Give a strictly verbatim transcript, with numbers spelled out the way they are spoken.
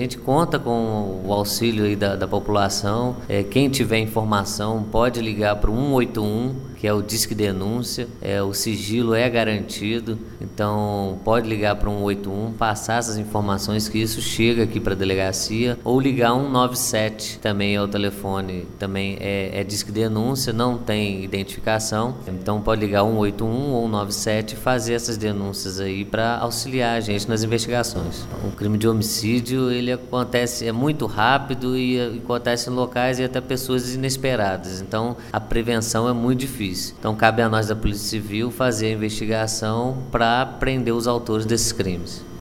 gente conta com o auxílio aí da, da população. É, quem tiver informação pode ligar para o um oito um, que é o Disque Denúncia. É, o sigilo é garantido, então pode ligar para o um oito um, passar essas informações que isso chega aqui para a delegacia, ou ligar um nove sete, também é o telefone, também é, é Disque Denúncia, não tem identificação, então pode ligar um oito um ou um nove sete e fazer essas denúncias aí para auxiliar a gente nas investigações. O crime de homicídio, ele acontece, é muito rápido e, e acontece em locais e até pessoas inesperadas, então a prevenção é muito difícil. Então cabe a nós da Polícia Civil fazer a investigação para prender os autores desses crimes.